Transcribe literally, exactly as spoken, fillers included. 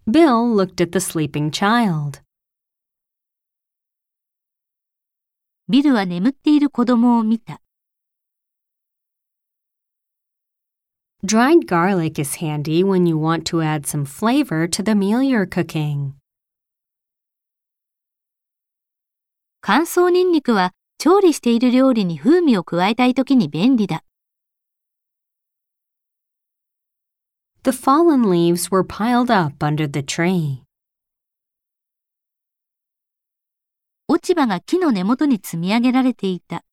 Bill looked at the sleeping child. ビルは眠っている子供を見た。 Dried garlic is handy when you want to add some flavor to the meal you're cooking. 乾燥ニンニクは調理している料理に風味を加えたいときに便利だ。 The fallen leaves were piled up under the tree. 落ち葉が木の根元に積み上げられていた。